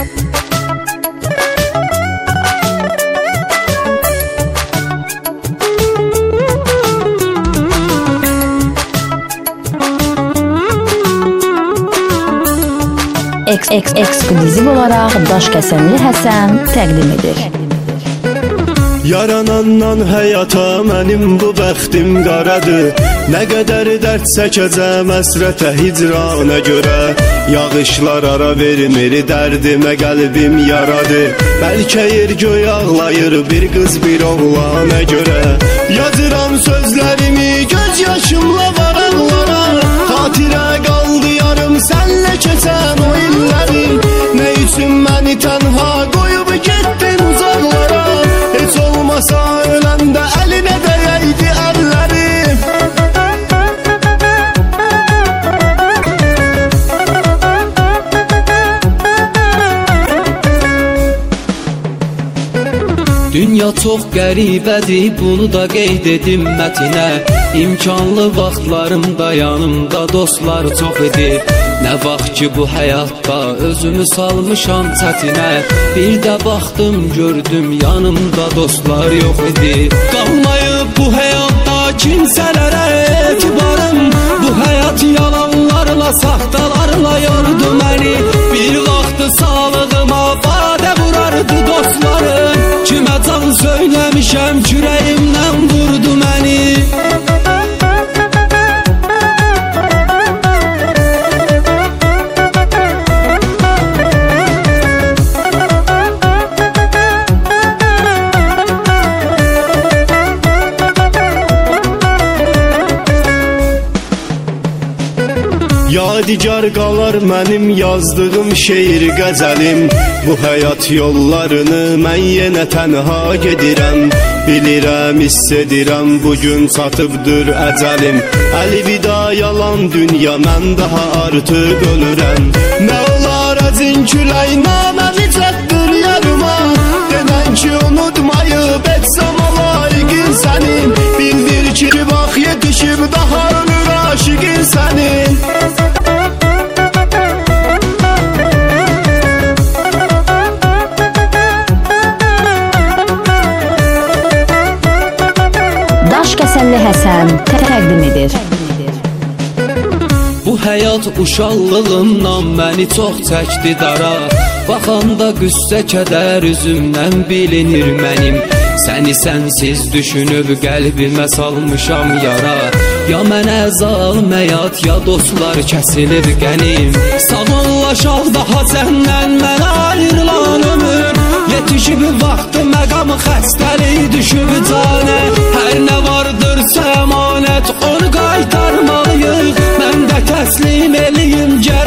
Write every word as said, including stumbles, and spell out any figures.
Ekskluziv olaraq Daşkəsənli Həsən təqdim edir. Yaranandan həyata mənim bu bəxtim qaradır. Nə qədər dərd çəkəcəm əsrətə hicrana görə. Yağışlar ara vermir dərdimə qəlbim yaradı. Bəlkə yer göy ağlayır bir qız bir oğlana görə. Yazıram sözlərimi göz yaşımla varaqlara. Xatirə qaldı yarım sənlə keçən o illərim. Nə üçün məni tənha qoyub getdin uzaqlara. Heç olmasa öləndə əlinə dəyəydi əllərim. Dünya çox qəribədir, bunu da qeyd edim mətinə. İmkanlı vaxtlarımda yanımda dostlar çox idi. Nə vaxt ki bu həyatda özümü salmışam çətinə. Bir də baxdım gördüm yanımda dostlar yox idi. Qalmayıb bu həyatda kimsələrə etibarım. Bu həyat yalanlarla, saxtalarla yordu məni. Bir vaxtı sağlığıma badə vurardı dostlarım. Kimə can söyləmişəm kürəyimdən vurdu məni. Yadigar qalar mənim yazdığım şeir qəzəlim. Bu həyat yollarını mən yenə tənha gedirəm. Bilirəm, hiss edirəm, bugün çatıbdır əcəlim. Əlvida yalan dünya, mən daha artıq ölürəm. Nə olar əzin külək, naməni çatdır yarıma. Denən ki unutmayıb etsəm alayiqin sənin. Bildir ki vaxt yetişib daha ölür aşiqin sənin. Daşkəsənli Həsən təqdim edir. Bu həyat uşaqlığımdan məni çox çəkdi dara. Baxanda qüssə kədər üzümdən bilinir mənim. Səni sənsiz düşünüb qəlbimə salmışam yara. Ya mənə zalım həyat, ya dostlar kəsilib qənim. Sağollaşaq daha səndən mənə ayrılan ömür. Yetişib vaxtı məqamı xəstəlik düşüb canə. Hər nə vardırsa əmanət onu qaytarmalıyıq. Mən də təslim eləyim gəl.